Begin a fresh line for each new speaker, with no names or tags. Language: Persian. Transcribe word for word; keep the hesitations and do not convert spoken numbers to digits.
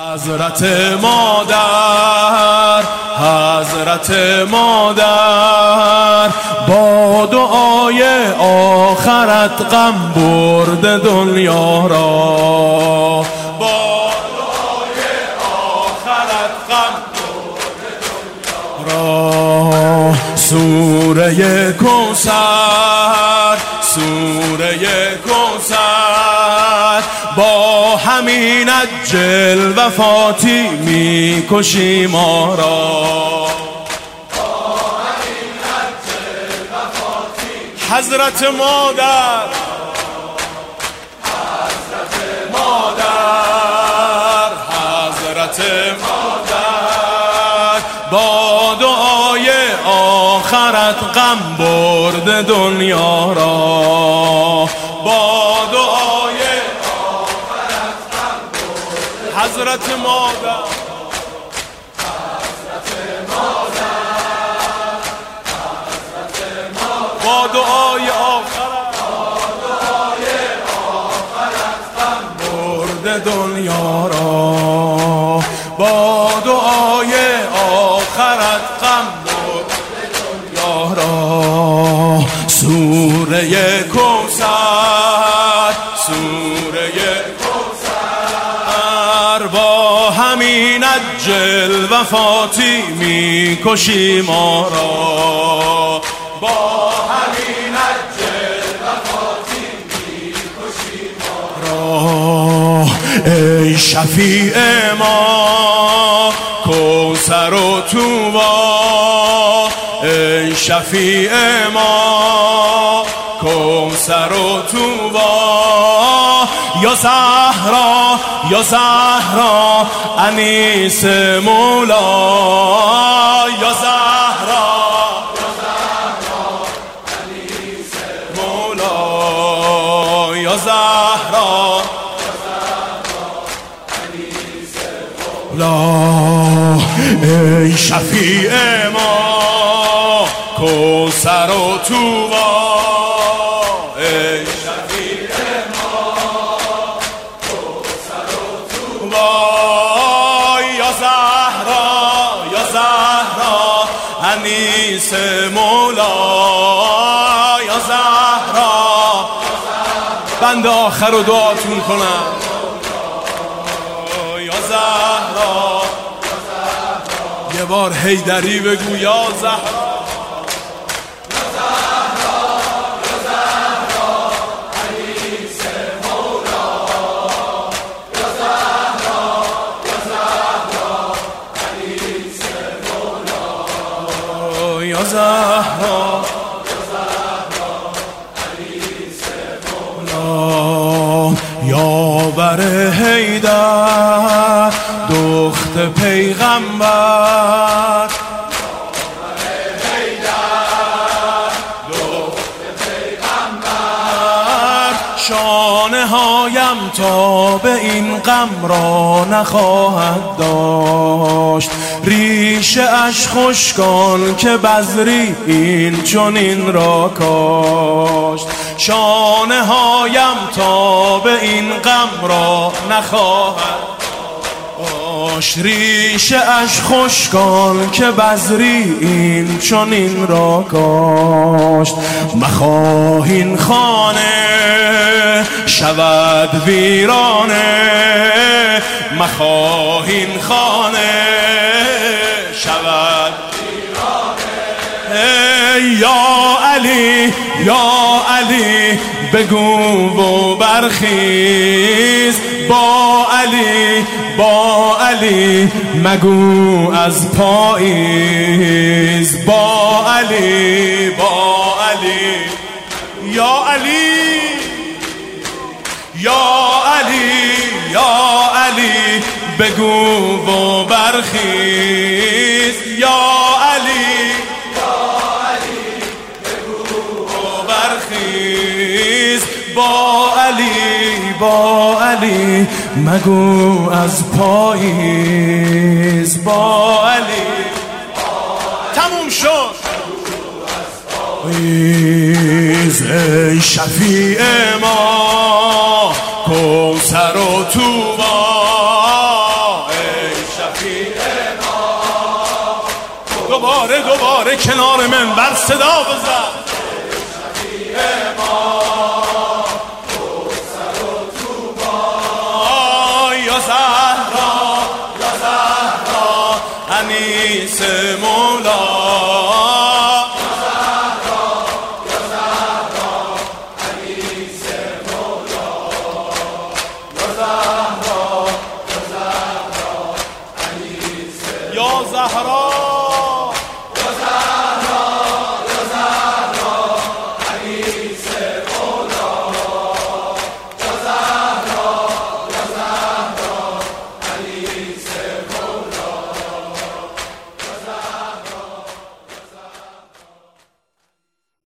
حضرت مادر، حضرت مادر، با دعای آخرت غم برد دنیا را، با دعای آخرت غم برد دنیا را. سوره کوثر، سوره کوثر، با همین جلوه فاتی می کشی ما را، با همین جلوه فاتی. حضرت مادر، حضرت مادر، حضرت مادر، با دعای آخرت غم برد دنیا را، با دعای آخرت غم برد. حضرت مادر، حضرت مادر، حضرت مادر، با دعای آخرت، با دعای آخرت غم برد دنیا را، با دعای آخرت غم برد دنیا را. سوره کوثر، سوره کوثر، با همین جلوه فاتی می کشی ما را، با همین جلوه فاتی می کشی ما را. ای شفیع ما کوثر و طوبی، ای شفیع ما کوثر و طوبی، یا زهرا، یا زهرا انیس مولا، یا زهرا، یا زهرا انیس مولا، یا زهرا، یا زهرا انیس مولا. ای شفیع ما کوثر و طوبی، ای شفیع ما کوثر و طوبی، یا زهرا، یا زهرا انیس مولا، یا زهرا. بنده آخر رو دعاتون کنم، یا زهرا، یه بار حیدری بگو، یا زهرا، یا زهرا، یا زهرا انیس مولا، یا زهرا، یا زهرا انیس مولا، یا زهرا، یا زهرا انیس مولا. یاور حیدر دخت پیغمبر، یاور حیدر دخت پیغمبر، شانه هایم تا به این غم را نخواهد داشت، ریشه اش خشکان که بذری این چنین را کاشت، شانه هایم تا به این غم را نخواهد داشت، ریشه اش خشکان که بذری این چنین را کاشت. مخواه این خانه شود ویرانه، مخواه این خانه شود ویرانه. یا علی، یا علی بگو و برخیز، با علی، با علی مگو از پاییز، با علی، با علی، یا علی، یا علی، یا علی بگو و برخیز، یا علی، یا علی بگو و برخیز، با علی، با علی مگو از پاییز، با علی. تموم شد. ای شفیع ما کوثر و طوبی، دوباره کنار من بر صدا بزن شفیع ما کوثر و طوبی یا زهرا یا زهرا انیس مولا زهرا